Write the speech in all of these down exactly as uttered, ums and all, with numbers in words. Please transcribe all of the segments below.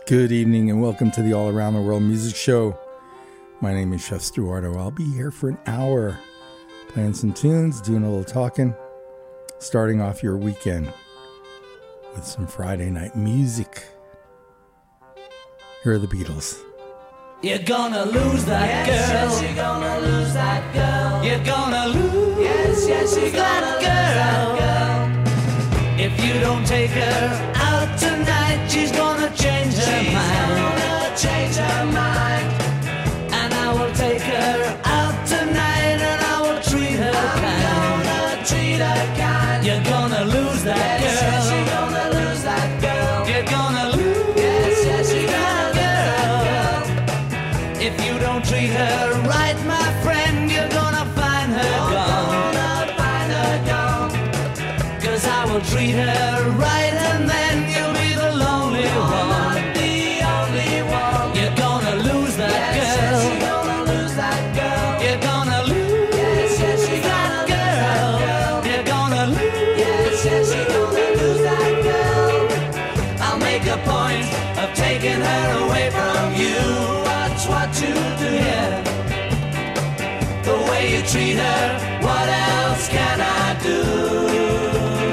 Good evening and welcome to the All Around the World Music Show. My name is Chef Stuardo. I'll be here for an hour playing some tunes, doing a little talking, starting off your weekend with some Friday night music. Here are the Beatles. You're gonna lose that yes, girl. Yes, you're gonna lose that girl. You're gonna lose yes, yes, you're that, gonna girl. Lose that girl. If you don't take her out tonight, she's gonna change her she's mind. She's gonna change her mind. And I will take her out tonight, and I will treat her I'm kind. Gonna treat her kind. You're gonna lose that yes, girl. Yes, you're gonna lose that girl. You're gonna lose yes, yes, you're gonna lose that girl. If you don't treat her right, my friend, you're gonna find her you're gone. Gonna find her gone. Cause I will treat her right, and then you'll be the lonely you're one. Not the only one. You're gonna lose that yes, girl. Yes, you're gonna lose that girl. You're gonna lose yes, yes, you're that, gonna girl. Lose that girl. You're gonna lose yes, yes, you're gonna lose that girl. I'll make a point of taking her away from you. Watch what you do, yeah. The way you treat her, what else can I do?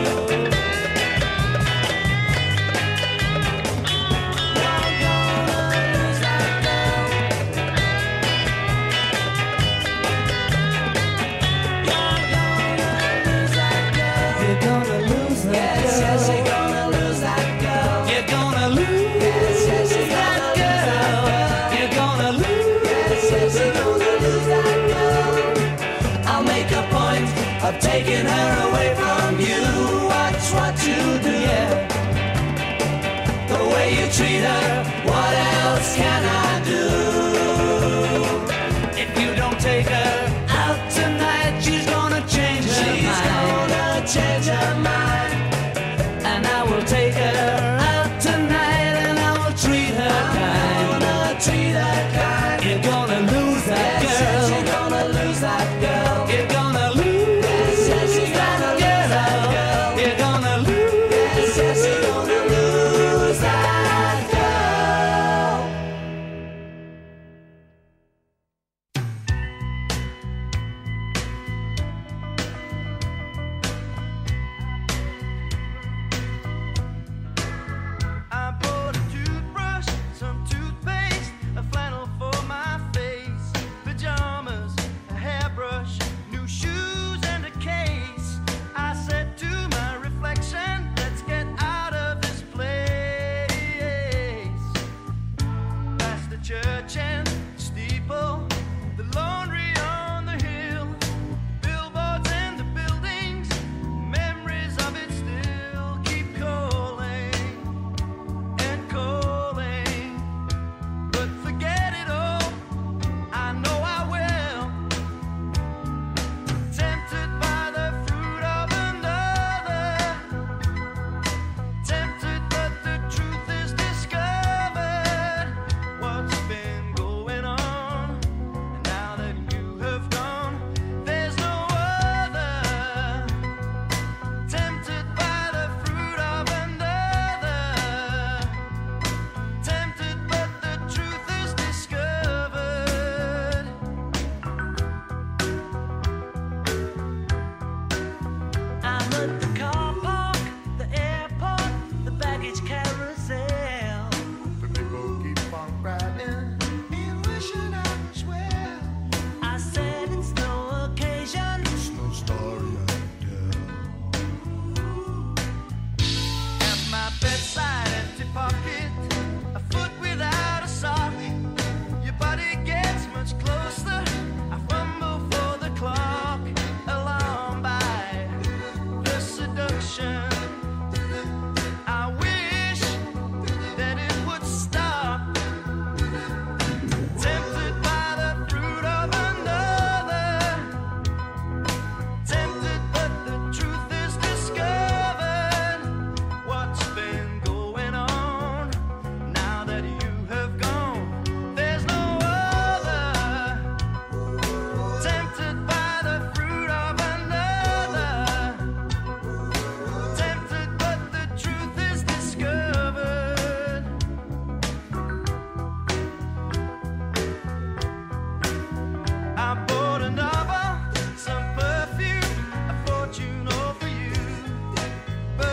Of taking her away from you. Watch what you do, yeah. The way you treat her, what else can I do? If you don't take her out tonight, she's gonna change her she's mind. She's gonna change her mind. And I will take her out tonight, and I will treat her I'm kind. I'm gonna treat her kind. You're gonna lose that yes, girl. Yes, you're gonna lose that girl. You're gonna lose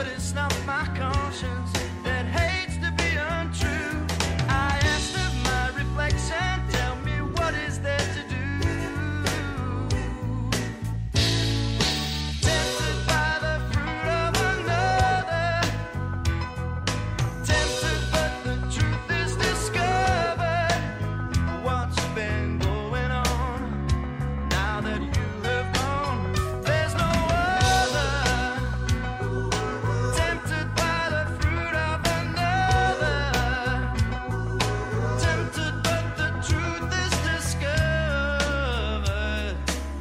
it's not my conscience that hates to be untrue. I asked of my reflection, tell me what is there to do. Tempted by the fruit of another, tempted but the truth is discovered. What's been going on now that you have gone? There's no other. Tempted by the fruit of another, tempted but the truth is discovered.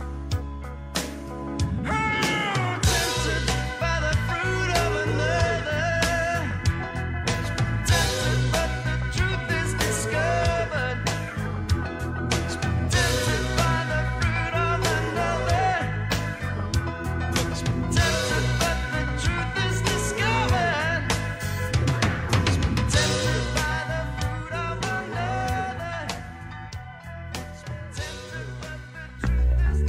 Oh, tempted by the fruit of another, tempted but the truth is discovered. Tempted by the fruit of another, tempted but the truth is discovered. Tempted by the fruit of another, tempted but the truth is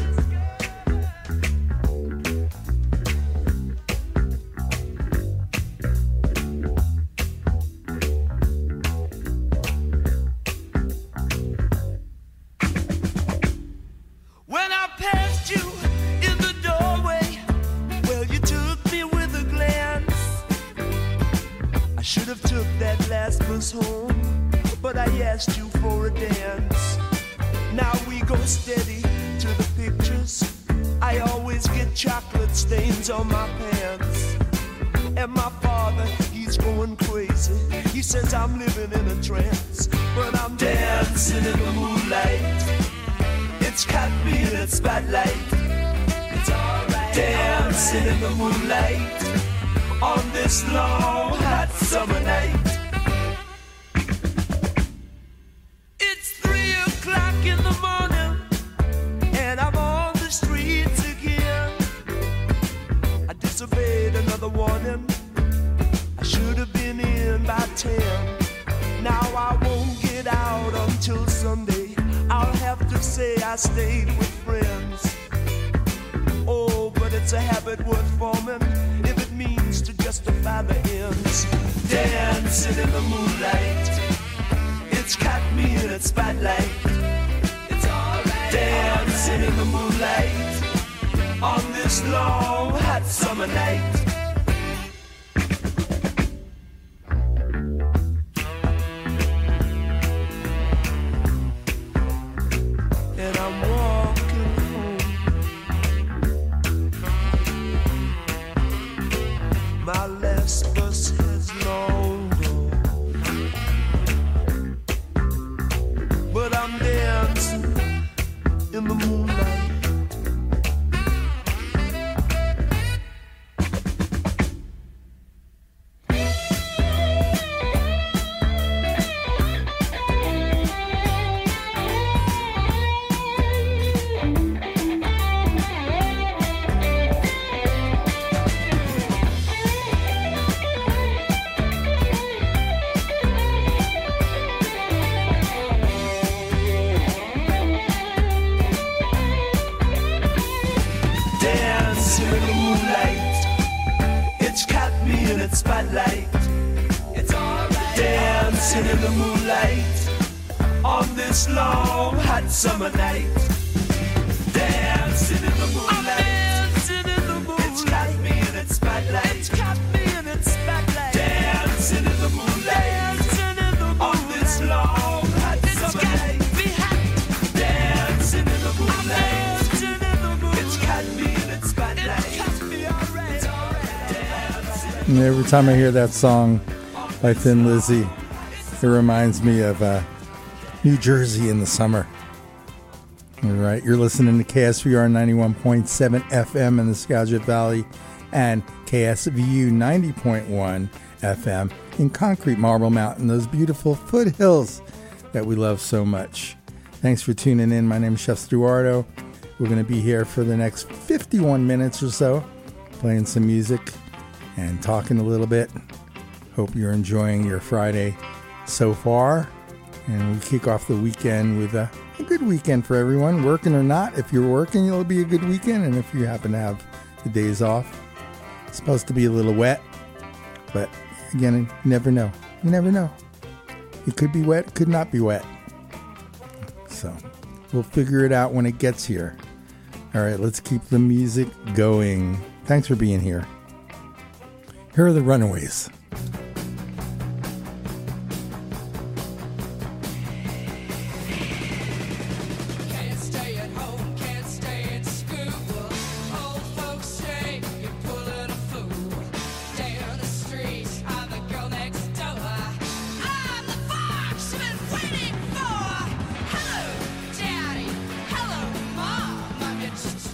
When I passed you in the doorway, well, you took me with a glance. I should have took that last bus home, but I asked you for a dance. Now we go steady to the pictures. I always get chocolate stains on my pants. And my father, he's going crazy. He says I'm living in a trance, but I'm dancing in the moonlight. It's caught me in its spotlight. It's alright. Dancing in the moonlight on this long hot summer night. It's three o'clock in the morning, and I'm on the streets again. I disobeyed another warning. I should have been in by ten. Now I won't get out until Sunday. I'll have to say I stayed with friends. Oh, but it's a habit worth forming if it means to justify the ends. Dancing in the moonlight, it's caught me in its spotlight. It's alright. Dancing in the moonlight on this long hot summer night. And I'm walking home. My last bus has long gone, but I'm dancing in the moonlight. Spotlight. It's alright. Dancing in the moonlight on this long hot summer night. Dancing in the moonlight. Dancing in the moonlight. It's got me in its spotlight. It's got me in its spotlight. Dancing in the moonlight. Dancing in the moonlight on this long hot it's summer night. Me hot. Dancing in the moonlight. Dancing in the moonlight. It's got me in its spotlight. It's got me alright. It's alright. And every time I hear that song by Thin Lizzy, it reminds me of uh, New Jersey in the summer. All right, you're listening to K S V R ninety-one point seven F M in the Skagit Valley and K S V U ninety point one F M in Concrete Marble Mountain, those beautiful foothills that we love so much. Thanks for tuning in. My name is Chef Stuardo. We're going to be here for the next fifty-one minutes or so, playing some music and talking a little bit. Hope you're enjoying your Friday so far. And we kick off the weekend with a, a good weekend for everyone, working or not. If you're working, it'll be a good weekend. And if you happen to have the days off, it's supposed to be a little wet But again, you never know. You never know. It could be wet, it could not be wet. So we'll figure it out when it gets here. All right, let's keep the music going. Thanks for being here. Here are the Runaways.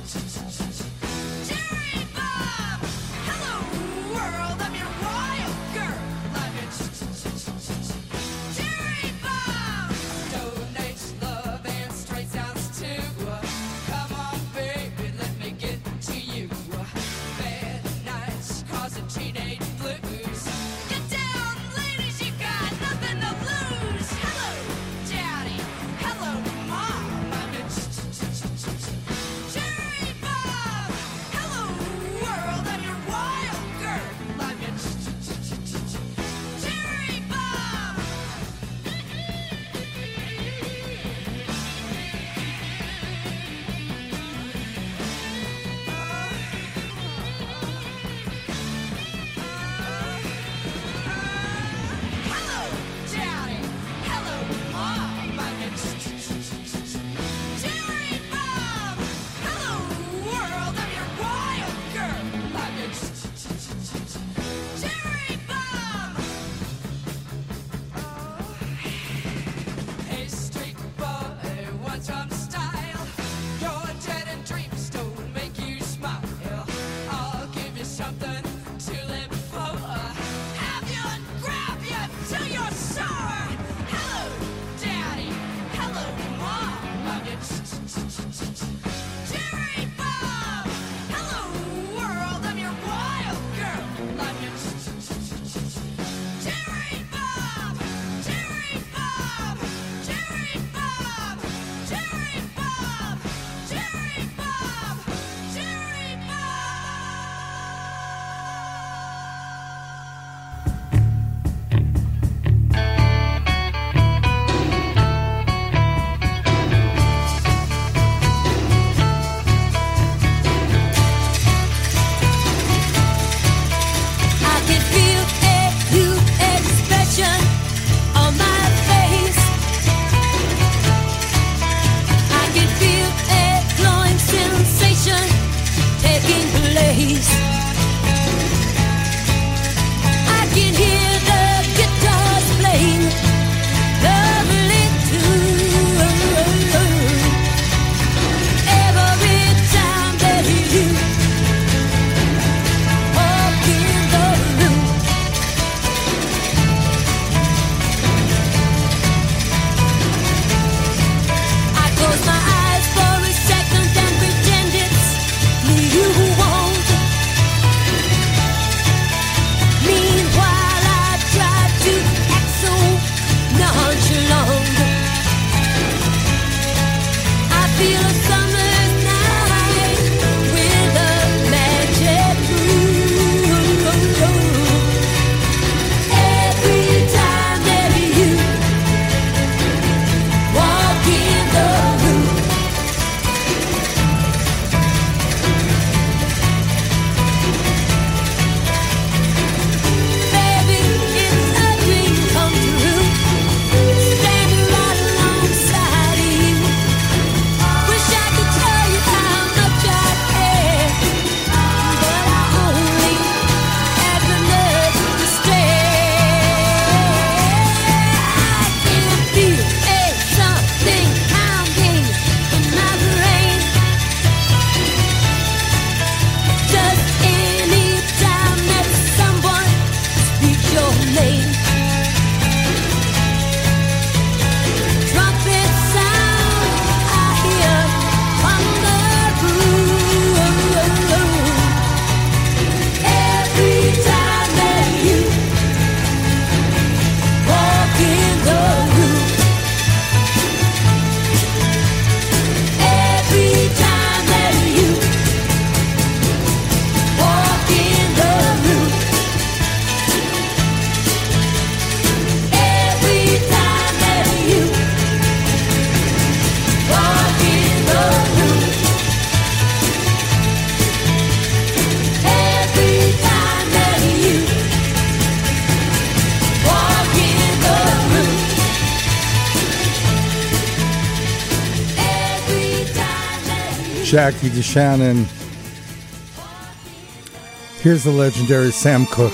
Jerry Bob, hello world, I'm your royal Jackie DeShannon. Here's the legendary Sam Cooke.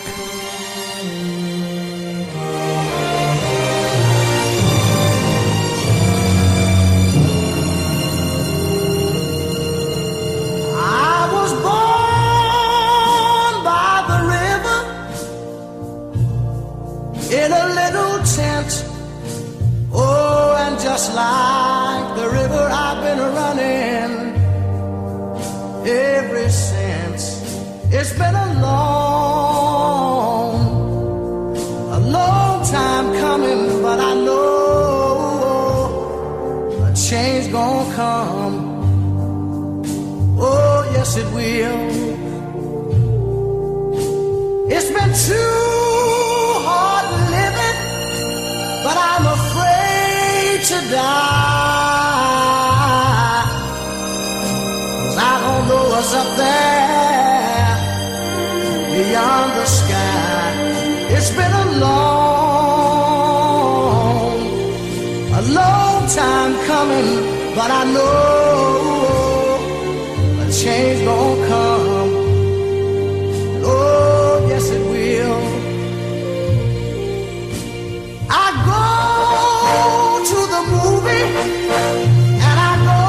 I was born by the river in a little tent. Oh, and just like the river, I've been running ever since. It's been a long, a long time coming, but I know a change gonna come. Oh, yes it will. It's been too hard living, but I'm afraid to die. 'Cause I don't know what's up there beyond the sky. It's been a long, a long time coming, but I know a change gonna come. Oh, yes it will. I go to the movie and I go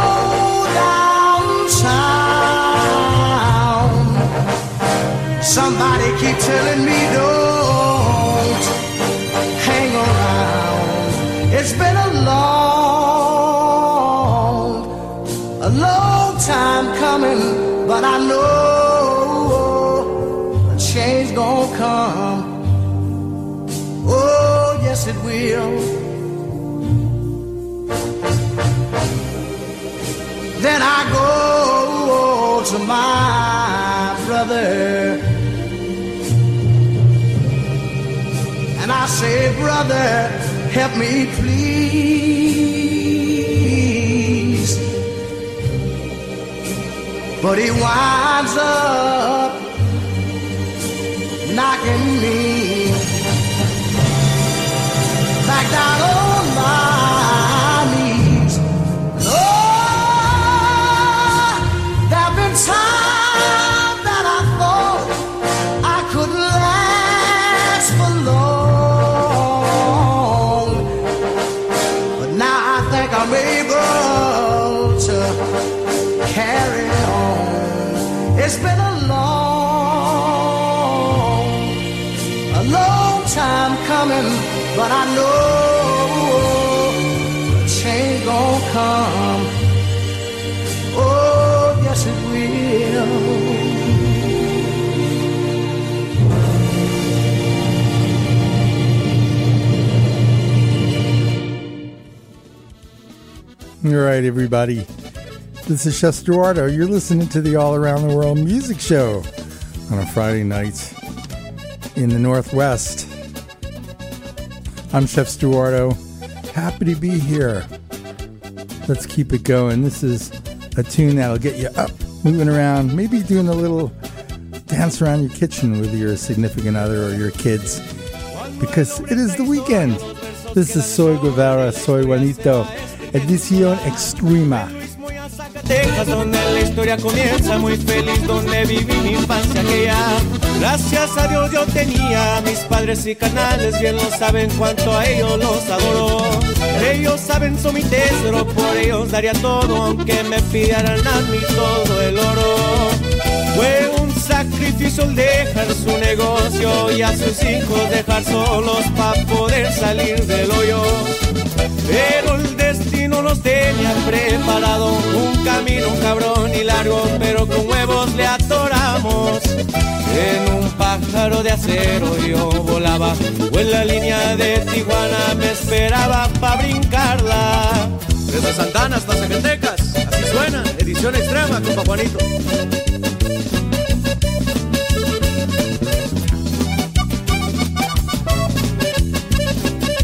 downtown. Somebody keep telling me don't hang around. It's been a long, a long time coming, but I know a change gonna come. Oh, yes it will. Then I go to my brother and I say, brother, help me please. But he winds up knocking me back down on my knees. Oh, there've been times that I thought I couldn't last for long, but now I think I'm able to carry on. It's been a long, a long time coming, but I know a change gonna come. Oh, yes it will. All right, everybody. This is Chef Stuardo. You're listening to the All Around the World Music Show on a Friday night in the Northwest. I'm Chef Stuardo. Happy to be here. Let's keep it going. This is a tune that'll get you up, moving around, maybe doing a little dance around your kitchen with your significant other or your kids, because it is the weekend. This is Soy Guevara, Soy Juanito, Edición Extrema. Texas, donde la historia comienza, muy feliz, donde viví mi infancia, que ya, gracias a Dios yo tenía a mis padres y canales, bien lo saben cuánto a ellos los adoro. Ellos saben son mi tesoro, por ellos daría todo, aunque me pidieran a mí todo el oro. Fue un sacrificio el dejar su negocio y a sus hijos dejar solos para poder salir del hoyo. Pero el destino nos tenía preparado un camino cabrón y largo, pero con huevos le atoramos. En un pájaro de acero yo volaba, o en la línea de Tijuana me esperaba pa' brincarla. Desde Santana hasta Zacatecas, así suena, edición extrema, compa Juanito.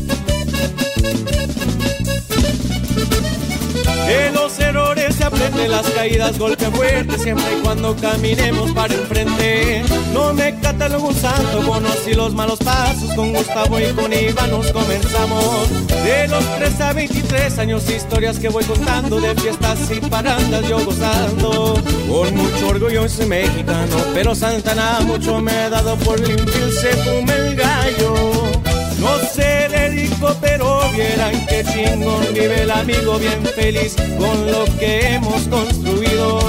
De los errores se aprende, la las caídas golpean fuerte, siempre y cuando caminemos para enfrente. No me catalogo un santo, conocí los malos pasos, con Gustavo y con Iván nos comenzamos. De los tres a veintitrés años, historias que voy contando, de fiestas y parandas yo gozando. Con mucho orgullo soy mexicano, pero Santana mucho me ha dado, por limpio se fume el gallo. No se dedico, pero vieran que chingón vive el amigo bien feliz con lo que hemos construido.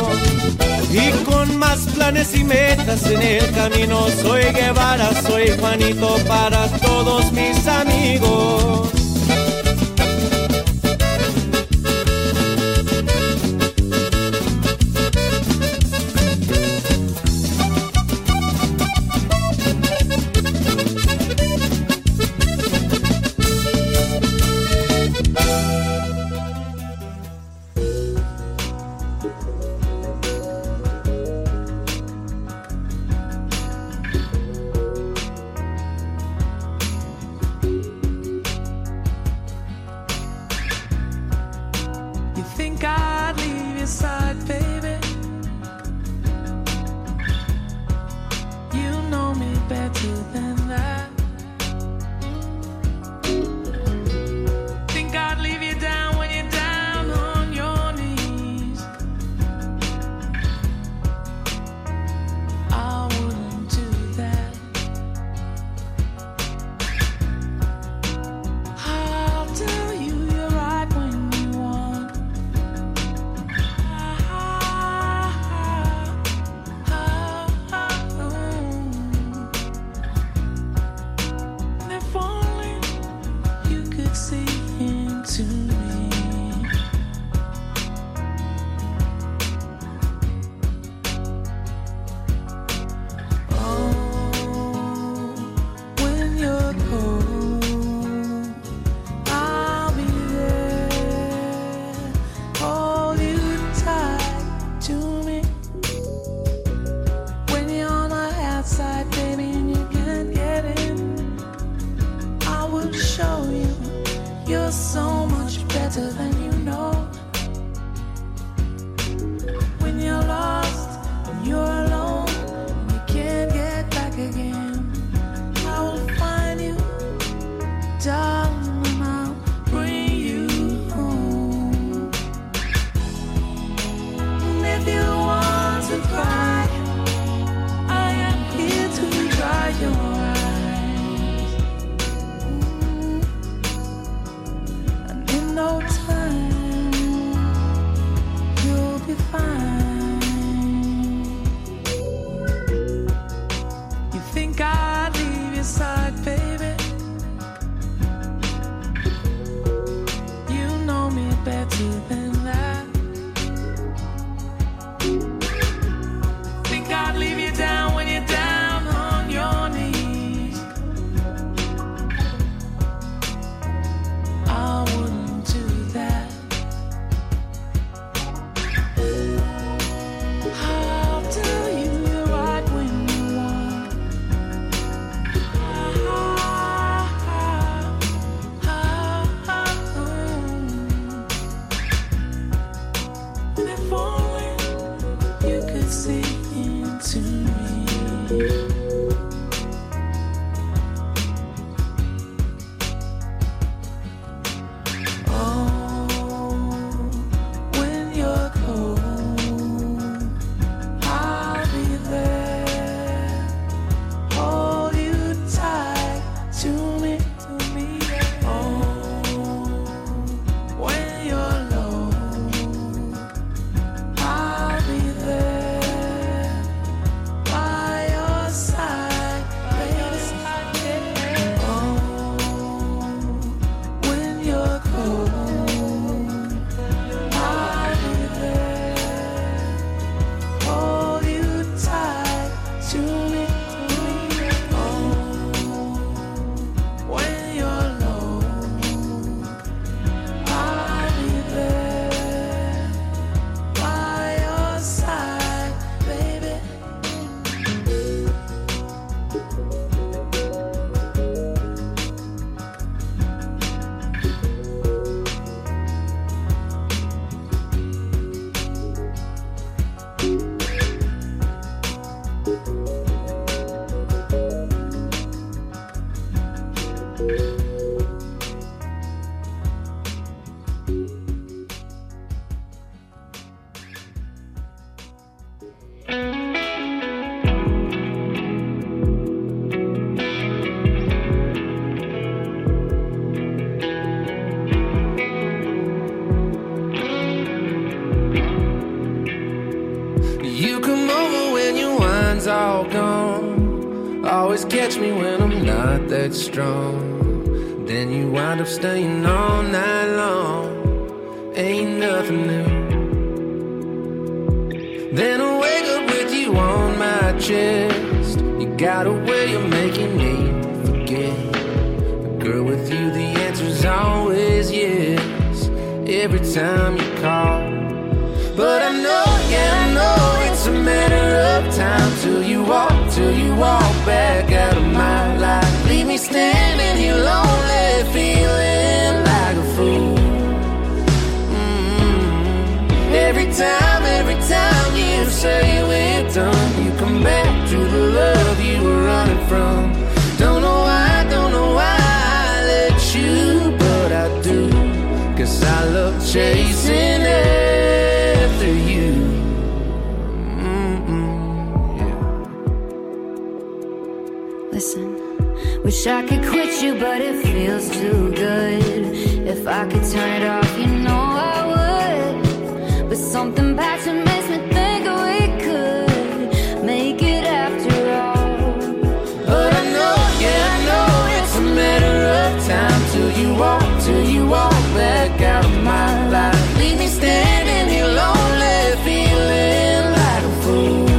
Y con más planes y metas en el camino, soy Guevara, soy Juanito para todos mis amigos. No time You come over when your wine's all gone. Always catch me when I'm not that strong. Then you wind up staying all night long. Ain't nothing new. Then I wake up with you on my chest. You got a way of making me forget. Girl, with you the answer's always yes. Every time you call. But I know, yeah, I know it's a matter of time till you walk, till you walk back out of my life. Leave me standing here lonely, feeling like a fool. Mm-hmm. Every time, every time you say we're done, you come back to the love you were running from. Don't know why, don't know why I let you, but I do. Cause I love chasing after you. Mm-mm, yeah. Listen, wish I could quit you, but it feels too good. If I could turn it off, you know I would. But something passion makes me think we could make it after all. But I know, yeah, I know it's a matter of time till you walk, till you walk back out of my life. Leave me standing here lonely, feeling like a fool.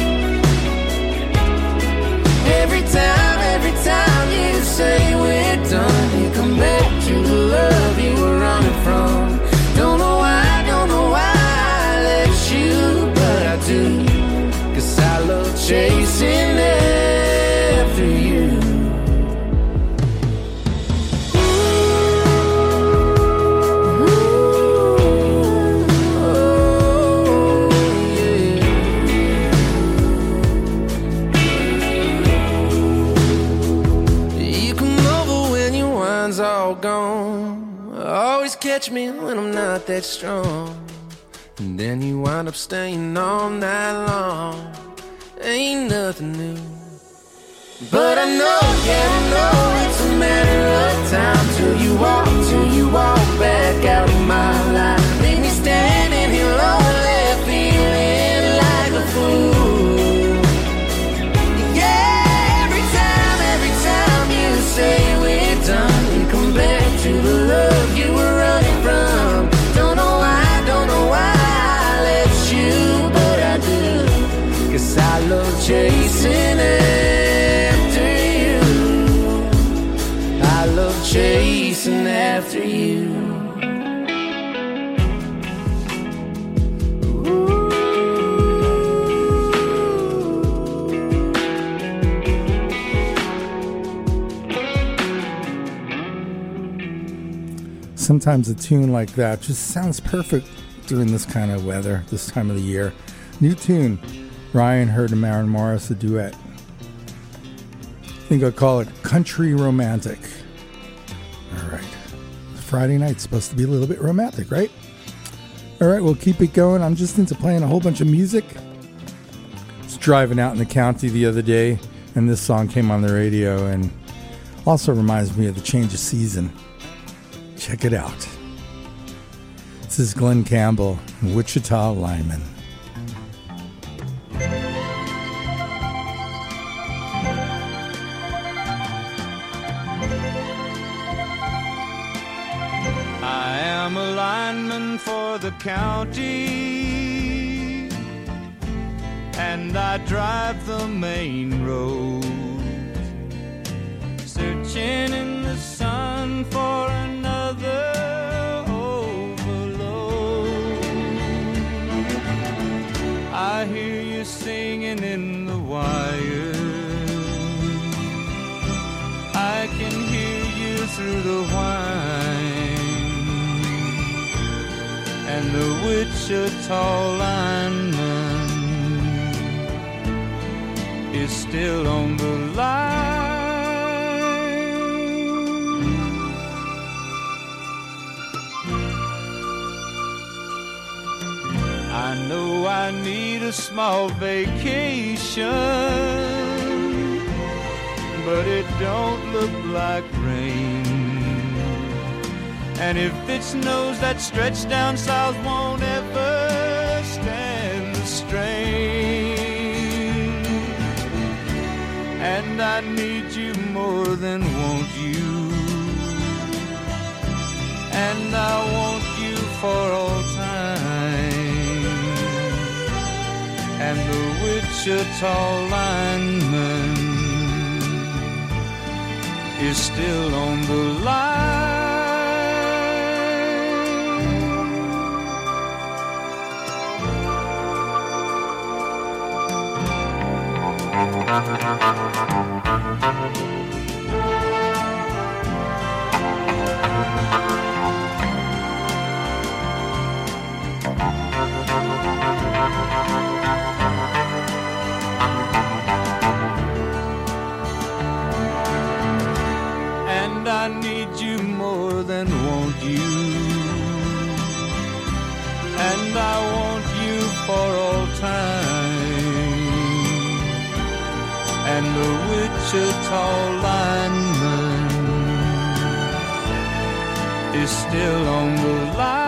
Every time, every time you say we're done, you come back to the love you were running from. Don't know why, don't know why I let you, but I do. Cause I love chasing after you. All gone. Always catch me when I'm not that strong. And then you wind up staying all night long. Ain't nothing new. But I know, yeah, I know it's a matter of time till you walk, till you walk back out of my life. Leave me standing here lonely, feeling like a fool. Yeah, every time, every time you say we're done, back to the love you were running from. Don't know why, don't know why I let you, but I do. Cause I love chasing after you. I love chasing after you. Sometimes a tune like that just sounds perfect during this kind of weather, this time of the year. New tune, Ryan Hurd and Maren Morris, a duet. I think I'll call it Country Romantic. All right. Friday night's supposed to be a little bit romantic, right? All right, we'll keep it going. I'm just into playing a whole bunch of music. I was driving out in the county the other day, and this song came on the radio, and also reminds me of the change of season. Check it out. This is Glenn Campbell, Wichita Lineman. I am a lineman for the county, and I drive the main road, searching in the sun for another overload. I hear you singing in the wire, I can hear you through the whine, and the Wichita lineman is still on the line. a small vacation, but it don't look like rain. And if it snows, that stretch down south won't ever stand the strain. And I need you more than want you, and I want you for all time. And the Wichita lineman is still on the line. And I need you more than want you, and I want you for all time. And the Wichita lineman is still on the line.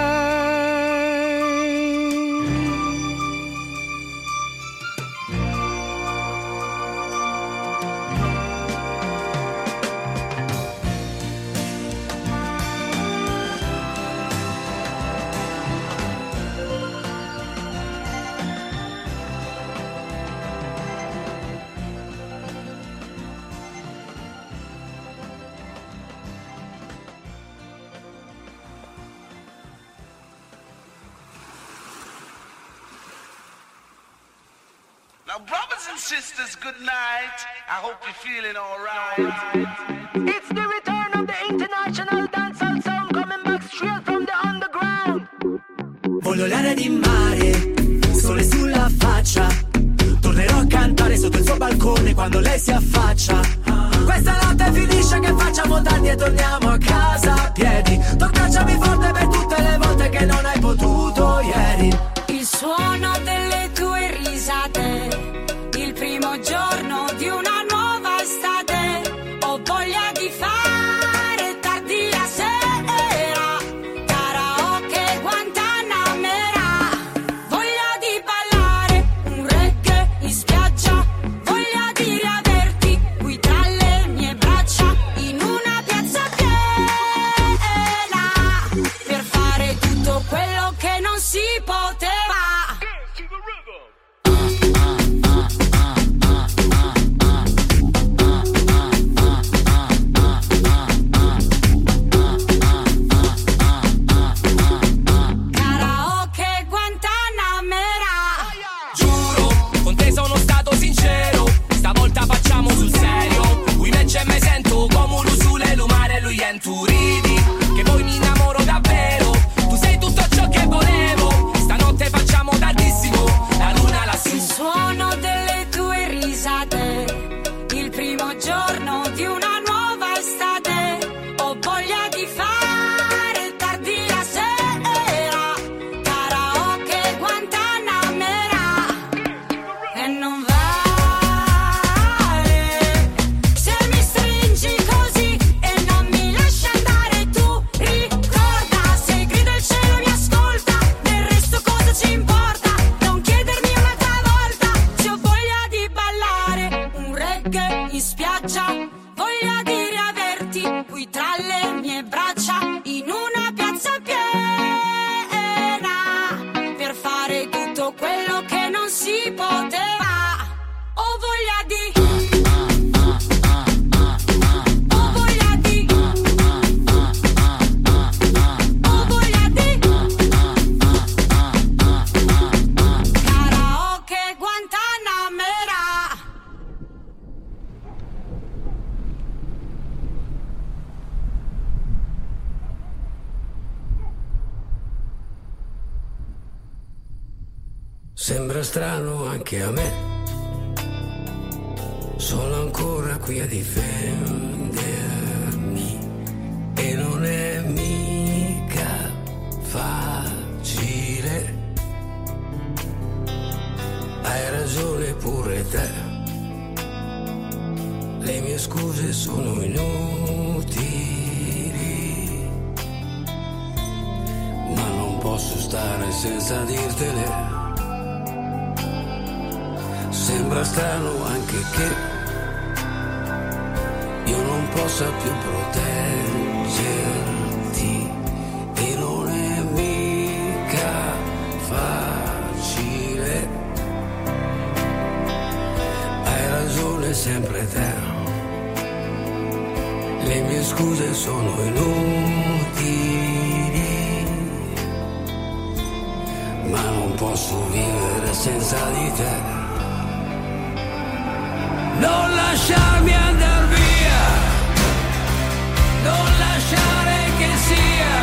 Now, brothers and sisters, good night. I hope you're feeling all right. It's the return of the international dancehall sound coming back straight from the underground. Voglio l'aria di mare, sole sulla faccia. Tornerò a cantare sotto il suo balcone quando lei si affaccia. Questa notte finisce che facciamo tardi e torniamo a casa a piedi. Toccacciami forte per tutte le volte che non hai potuto ieri. Il suono delle tue risate, il primo giorno di una nuova estate. Ho voglia di fare tardi la sera, karaoke Guantanamera. Voglia di ballare un reggae in spiaggia, voglia di riaverti qui tra le mie braccia, in una piazza piena, per fare tutto quello che non si poteva. Karaoke Guantanamera. Giuro, con te sono stato sincero, stavolta facciamo sul serio. Lui invece me sento come un usule lumare, lui è in turidi, che poi mi innamoro davvero. Tu sei tutto ciò che volevo, stanotte facciamo tardissimo, la luna lassù. Il suono delle tue risate, il primo giorno di una nuova estate. Ho voglia di fare tardi la sera, karaoke Guantanamera. E non vale se mi stringi così e non mi lasci andare. Tu ricorda, se grida il cielo mi ascolta, del resto cosa ci importa? Non chiedermi un'altra volta se ho voglia di ballare un reggae in spiaggia, voglia di riaverti qui tra le mie braccia, in una piazza piena, per fare tutto quello che non si poteva. Ho voglia di, ho voglia di, ho voglia di karaoke Guantanamera. Sembra strano anche a me, sono ancora qui a difendermi e non è mica facile inutili, ma non posso stare senza dirtele. Sembra strano anche che io non possa più proteggerti, e non è mica facile. Hai ragione sempre te, le mie scuse sono inutili, ma non posso vivere senza di te. Non lasciarmi andar via, non lasciare che sia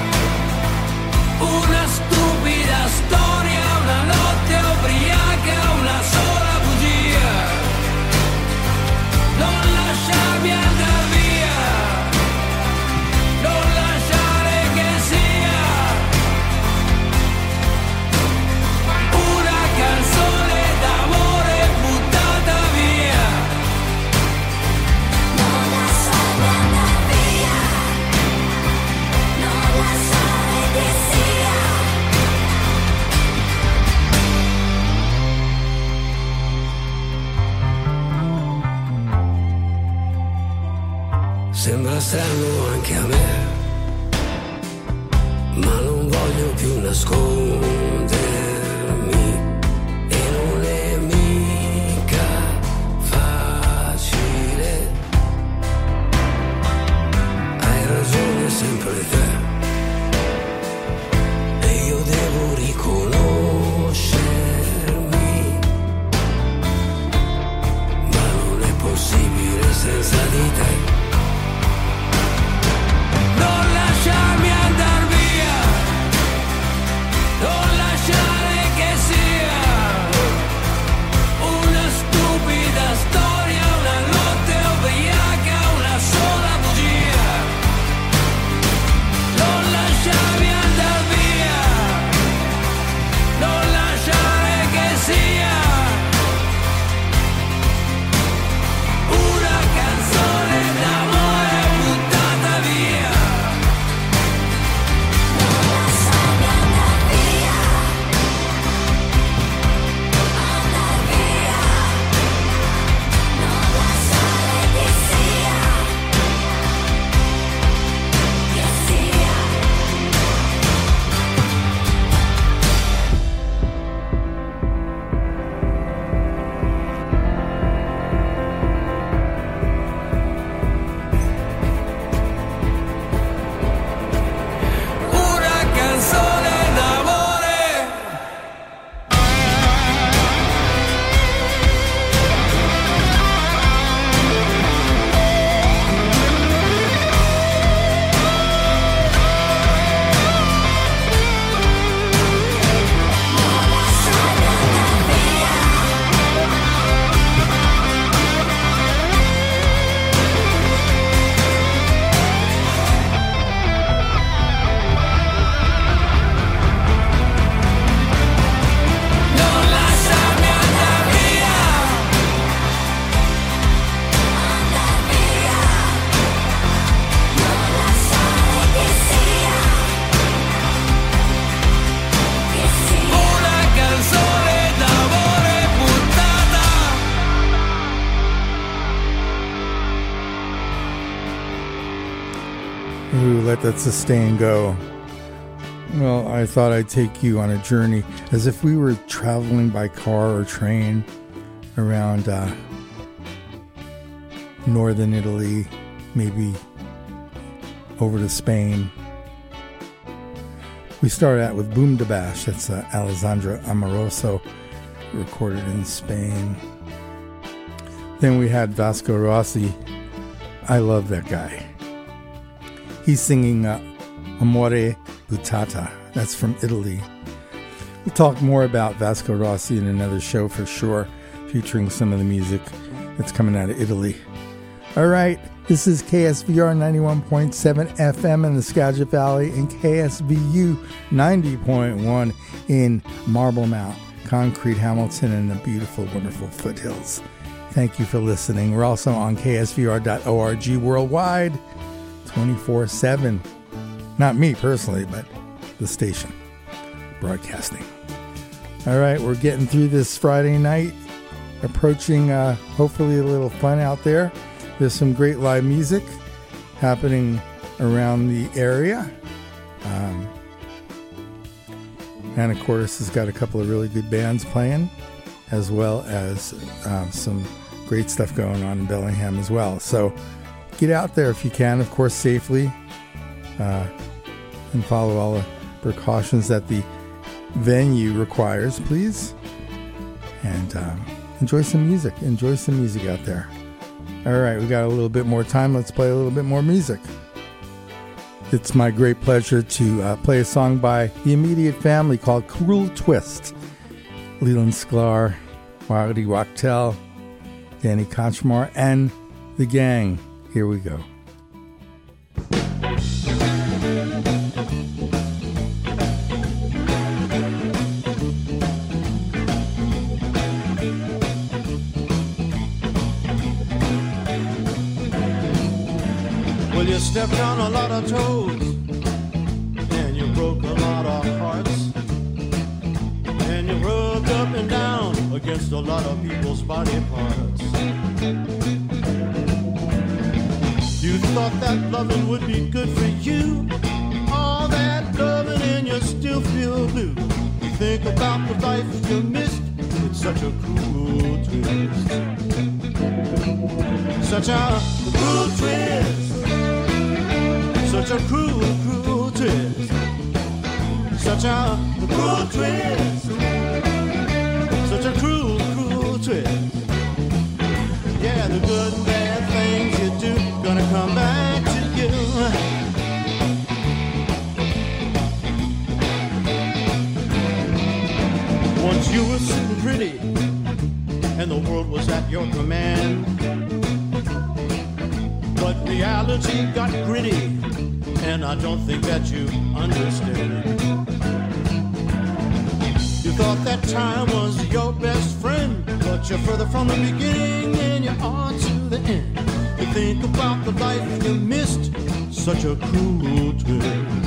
una stupida storia, una notte ubriaca, una sola bugia. Non lasciarmi andar via, non lasciare che sia una canzone d'amore buttata via. Non lasciarmi andar via, non lasciare che sia. Sembra strano anche a me, ma non voglio più nascondermi, e non è mica facile. Hai ragione sempre te, e io devo riconoscermi, ma non è possibile senza di te. Non lasciarmi andar via, non lasciare che sia una stupida storia, una notte ubriaca, una sola bugia. Non lasciarmi andar via, non lasciare che sia una canzone d'amore buttata via. Una canzone d'amore. Non lasciarmi andar via, andar via, non lasciare che sia, che sia una canzone d'amore buttata. Ooh, let that sustain go. Well, I thought I'd take you on a journey as if we were traveling by car or train around uh, northern Italy, maybe over to Spain. We started out with Boom da Bash. That's uh, Alessandra Amoroso, recorded in Spain. Then we had Vasco Rossi. I love that guy. He's singing uh, Amore Buttata. That's from Italy. We'll talk more about Vasco Rossi in another show for sure, featuring some of the music that's coming out of Italy. All right, this is K S V R ninety-one point seven F M in the Skagit Valley and K S V U ninety point one in Marble Mount, Concrete Hamilton, and the beautiful, wonderful foothills Thank you for listening. We're also on K S V R dot org worldwide, twenty-four seven. Not me personally, but the station broadcasting. All right, we're getting through this Friday night, approaching uh, hopefully a little fun out there. There's some great live music happening around the area. Um, Anacortes has got a couple of really good bands playing, as well as um, some great stuff going on in Bellingham as well. So get out there if you can, of course, safely, uh, and follow all the precautions that the venue requires, please. And um, enjoy some music. Enjoy some music out there. All right, we got a little bit more time. Let's play a little bit more music. It's my great pleasure to uh, play a song by the Immediate Family called Cruel Twist. Leland Sklar, Waddy Wachtel, Danny Konchmar, and the gang. Here we go. Well, you stepped on a lot of toes, and you broke a lot of hearts, and you rubbed up and down against a lot of people's body parts. You thought that loving would be good for you, all that loving and you still feel blue. You think about the life you missed, it's such a cruel twist. Such a cruel twist. Such a cruel, cruel twist. Such a cruel twist. Such a cruel, cruel twist. Yeah, the good and bad things you do gonna come back to you. Once you were sitting pretty and the world was at your command, but reality got gritty, and I don't think that you understand. You thought that time was your best friend, but you're further from the beginning than you are to the end. You think about the life you missed, such a cruel twist.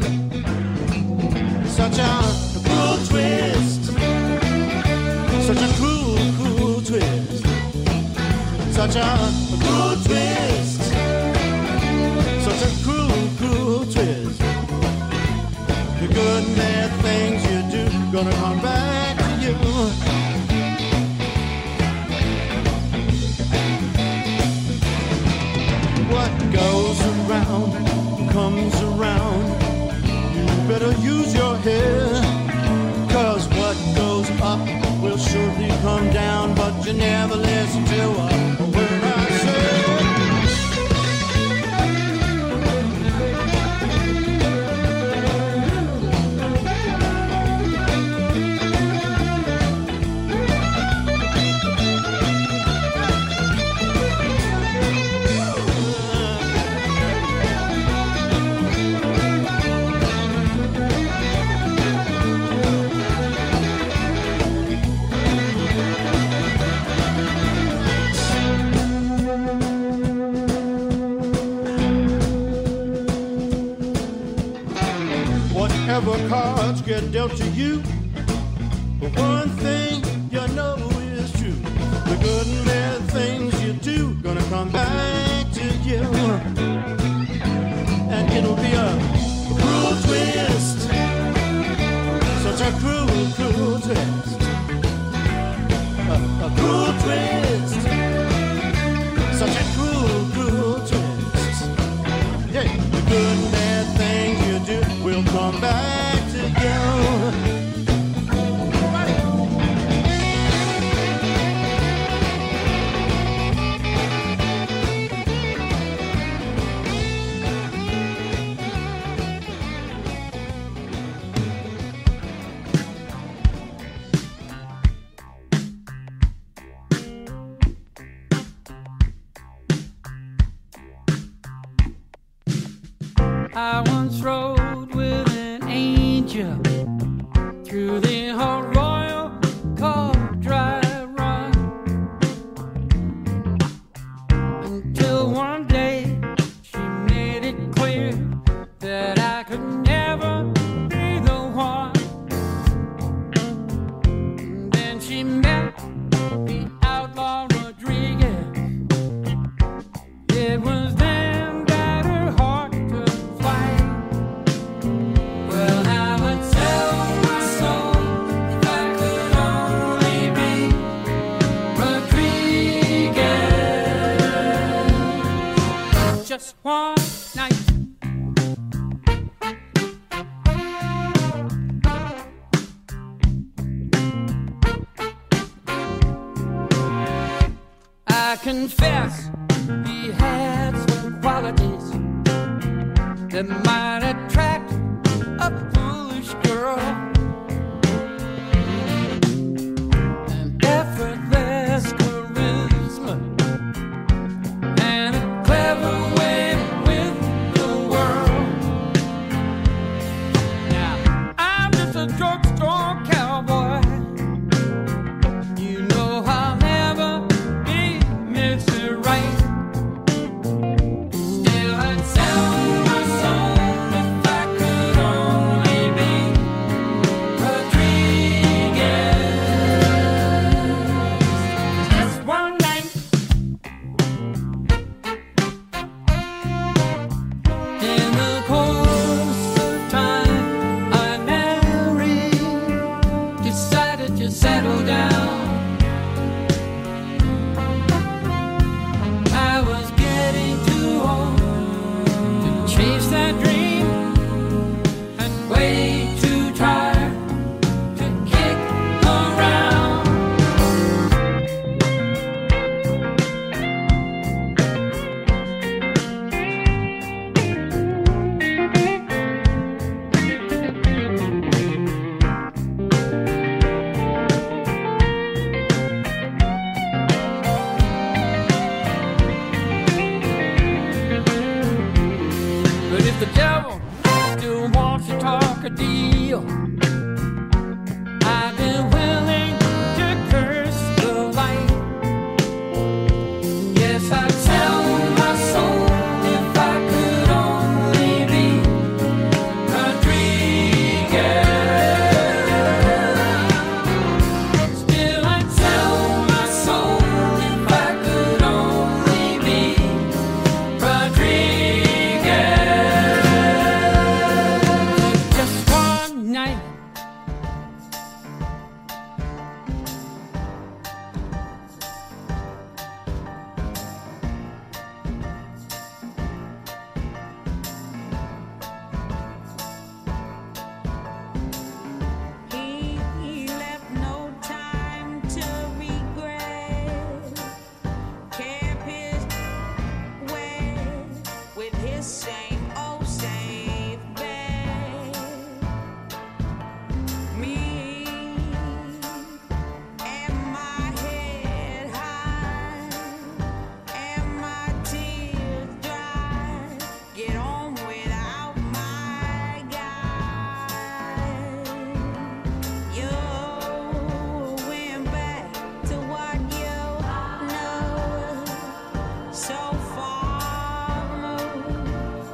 Such a cruel twist. Such a cruel, cruel twist. Such a cruel twist. Such a cruel, cruel twist. The good and bad things you do gonna come back to you. What goes around comes around. You better use your head, 'cause what goes up will surely come down. But you never listen to a word I say. Whatever cards get dealt to you, but one thing you know is true. The good and bad things you do gonna come back to you. And it'll be a cruel twist. Such a cruel, cruel twist. A, a cruel twist. Such a cruel, cruel twist. Yeah, the good and bad things you do will come back to you. I once rode with an angel through the whole Royal Court Drive Run. just one night. I confess he had some qualities that might attract a foolish girl. An effortless charisma and a clever way with the world. Now, I'm just a drugstore cowboy. You know I'll never be Mister Right. Still, I'd sell my soul if I could only be Rodriguez. Just one night in the course of time, I married, decided to settle down. I was getting too old to chase that dream and way too tired to kick around. But if the devil still wants to talk a deal, I've been willing to curse the light. Yes, I'd sell my soul if I could only be Rodriguez. Still, I'd sell my soul if I could only be Rodriguez. Just one night. He left no time to regret. Kept his way with his same old safe bet. Me and my head high and my tears dry. Get on without my guy. You went back to what you know so far removed.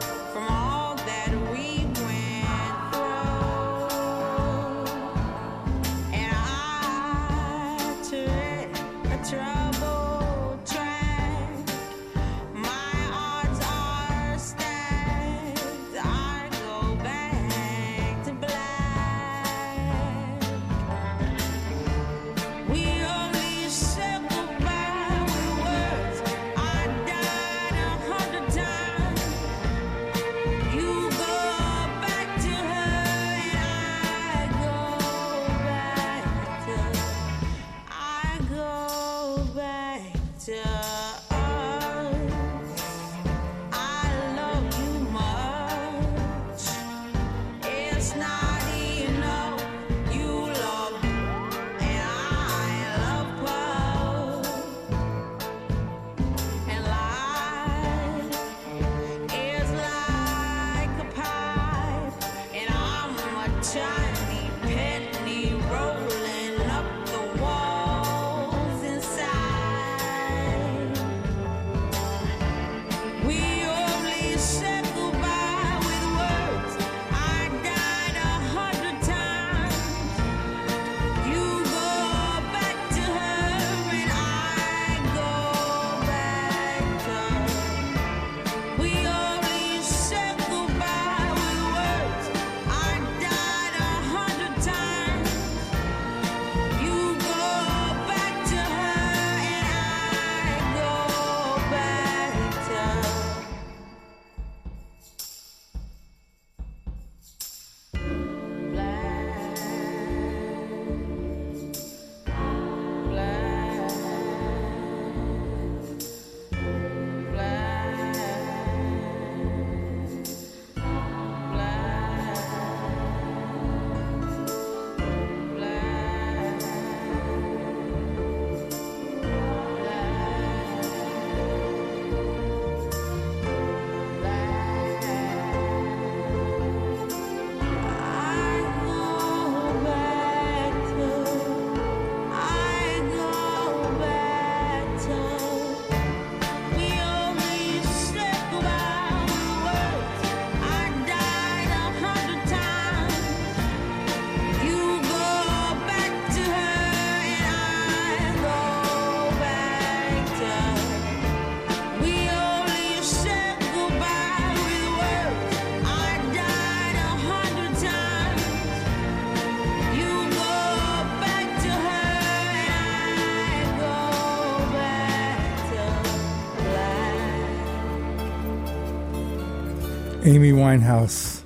Amy Winehouse,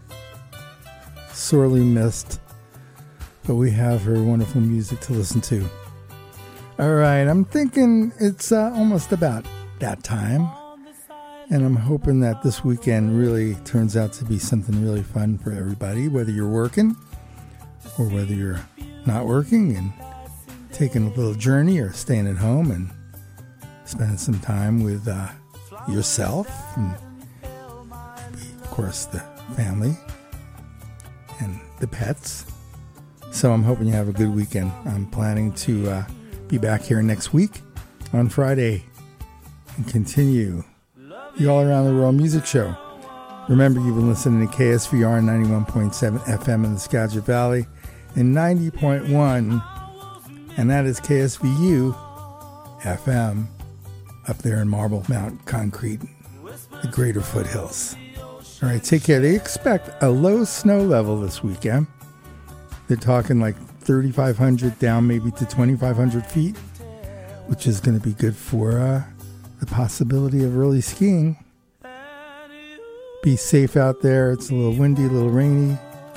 sorely missed, but we have her wonderful music to listen to. All right, I'm thinking it's uh, almost about that time, and I'm hoping that this weekend really turns out to be something really fun for everybody, whether you're working or whether you're not working and taking a little journey or staying at home and spending some time with uh, yourself and maybe, of course, the family and the pets. So I'm hoping you have a good weekend. I'm planning to uh, be back here next week on Friday and continue the All Around the World Music Show. Remember, you've been listening to K S V R ninety-one point seven F M in the Skagit Valley and ninety point one, and that is K S V U F M up there in Marble Mount Concrete, the Greater Foothills. All right, take care. They expect a low snow level this weekend. They're talking like thirty-five hundred down maybe to twenty-five hundred feet, which is going to be good for uh, the possibility of early skiing. Be safe out there. It's a little windy, a little rainy.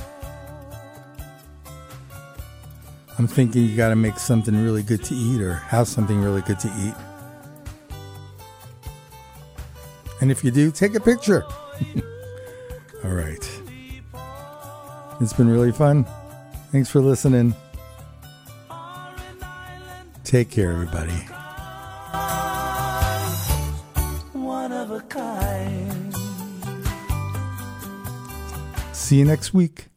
I'm thinking you got to make something really good to eat or have something really good to eat. And if you do, take a picture. All right. It's been really fun. Thanks for listening. Take care, everybody. One of a kind. See you next week.